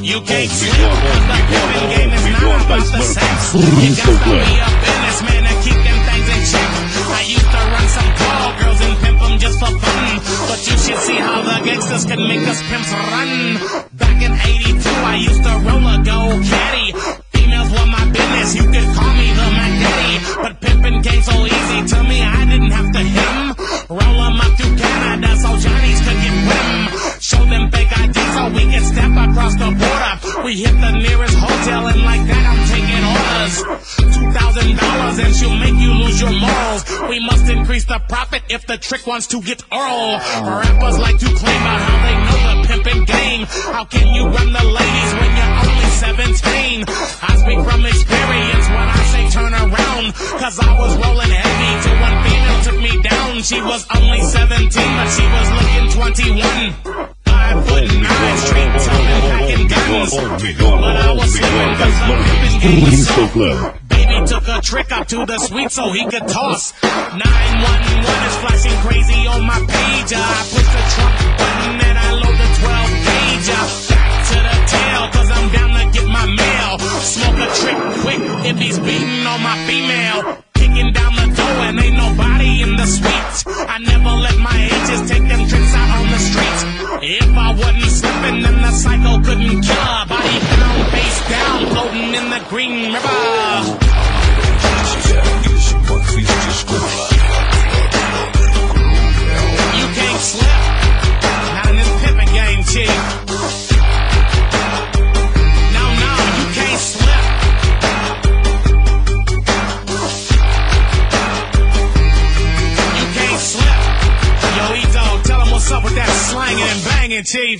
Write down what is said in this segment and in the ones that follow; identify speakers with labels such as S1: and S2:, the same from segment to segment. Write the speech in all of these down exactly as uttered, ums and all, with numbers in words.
S1: You can't sleep, cause the pimpin' game is not about the sex. You got to be a businessman to keep them things in check. I used to run some tall girls and pimp them just for fun, but you should see how the gangsters could make us pimps run. Back in eighty-two, I used to roll a gold caddy. Females were my business, you could call me the Mac Daddy. But pimpin' came so easy to me, I didn't have to hit 'em. Roll 'em up through Canada so Johnnies could get with 'em. Show them fake I D so we can step across the border. We hit the nearest hotel and like that I'm taking orders. Two thousand dollars and she'll make you lose your morals. We must increase the profit if the trick wants to get oral. Rappers like to claim about how they know the pimpin' game. How can you run the ladies when you're only seventeen? I speak from experience when I say turn around, cause I was rolling heavy till one female took me down. She was only seventeen but she was looking twenty-one. Five foot nine, straight toting, packing guns. But I was slipping cause the pimpin' game was so. Baby took a trick up to the suite so he could toss. nine one one is flashing crazy on my pager. I push the trunk button and I load the twelve gauge. Back to the tail cause I'm down to get my mail. Smoke a trick quick if he's beating on my female. Kicking down the door and ain't nobody in the suite. I never let my edges take them tricks out on the streets. If I wasn't slipping then the psycho couldn't kill her. Body down, face down, floating in the green river. You can't slip, not in this pimpin' game, chief. No, no, you can't slip. You can't slip. Yo, E-Dog, tell him what's up with that slanging and banging, chief.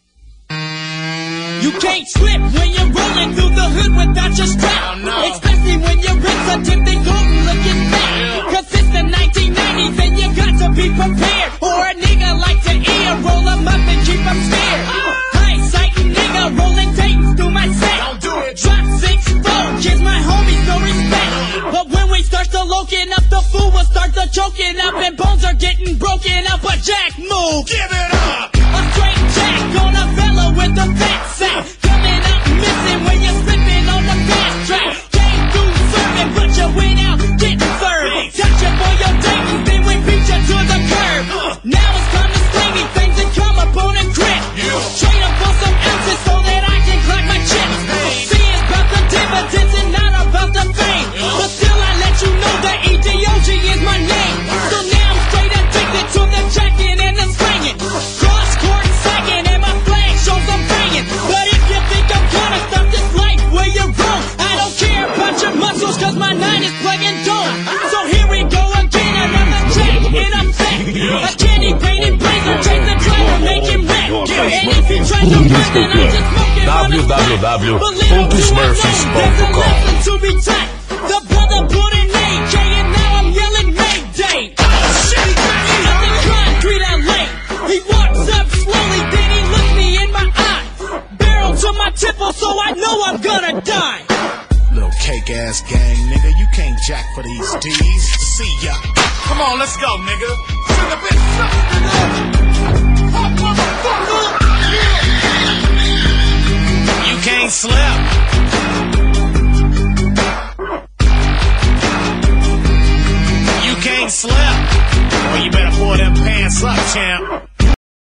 S2: You can't slip when you're rolling through the hood without your strap.
S1: Oh, no.
S2: Especially when your rims are tipped and golden looking fat.
S1: Yeah.
S2: Cause it's the nineteen nineties and you got to be prepared. Or a nigga like to ear, roll 'em up and keep 'em scared. High sighting nigga rolling tapes through my set.
S1: Don't do it.
S2: Drop six four, kids my homies no respect. But when we start to loking up, the fool will start to choking up and bones are getting broken up. A jack move,
S1: Give it up.
S2: a straight jack on a velo with a fat sack. Coming up missing when you're slipping on the fast track. Came through serving, but you went out getting served. Touch you for your dating, then we beat you to the curb. Now it's time to slay me things and come up on a grip. Trade them for some ounces so that I can crack my chips. See, it's about the dividends and not about the fame. But still I let you know that E D O G is my name. So now I'm straight addicted to the jacking and the slanging. Cross court sagging and my flag shows I'm banging. But if you think I'm gonna stop this life, well you're wrong. I don't care about your muscles cause my nine is plugging dome. So here we go again, another jack in effect. A candy painted blazer, change the driver, make him wet. And if he tries to run, then I just smoke him on the
S3: w w w dot smurfs dot com.
S2: to be tight. The brother put an A K and now I'm yelling Mayday. Up in concrete L A. He walks up slowly, then he looks me in my eye. Barrel to my tipple, so I know I'm gonna die.
S1: Little cake ass gang, nigga, you can't jack for these D's. See ya. Come on, let's go, man.